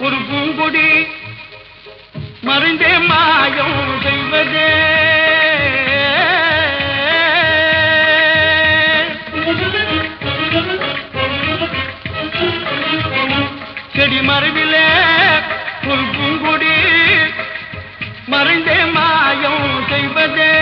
ஒரு பூங்கொடி மறைந்தே மாயம் செய்வதே செடி மறைவிலே ஒரு பூங்கொடி மறைந்தே மாயம் செய்வதே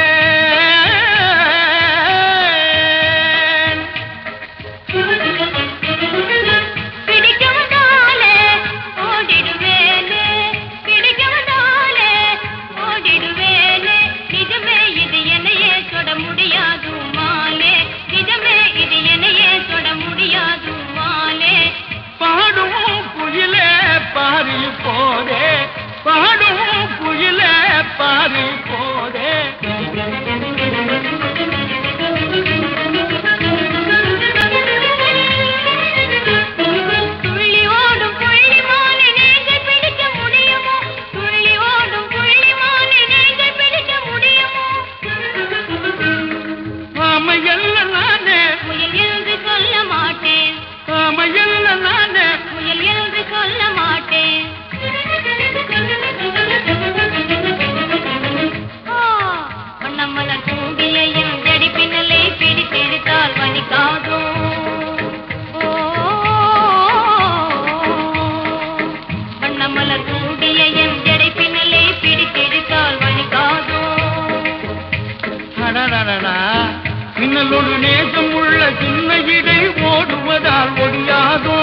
பாடும் குயிலே பாரி போதே துள்ளி ஓடும் புள்ளி மானை நீங்கள் பிடிக்க முடியுமோ துள்ளி ஓடும் புள்ளி மானை நீங்கள் பிடிக்க முடியுமோ ஆமையல்ல நானே முயல் என்று சொல்ல மாட்டேன் ஆமையல்ல நானே முயல் என்று சொல்ல மாட்டேன் வண்ணமலர் பூவியையும் ஜடி பின்னலை பிடித்தெடுத்தால் வலிக்காதோ வண்ணமலர் பூவியையும் ஜடி பின்னலை பிடித்தெடுத்தால் வலிக்காதோ மின்னலோடு நேசம் உள்ள சின்ன இடை ஓடுவதால் ஒடியாதோ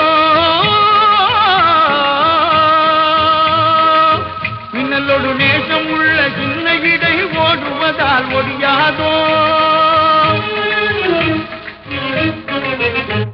மின்னலோடு நேசம் உள்ள சின்ன இடை ஓடுவதால் ஒடியாதோ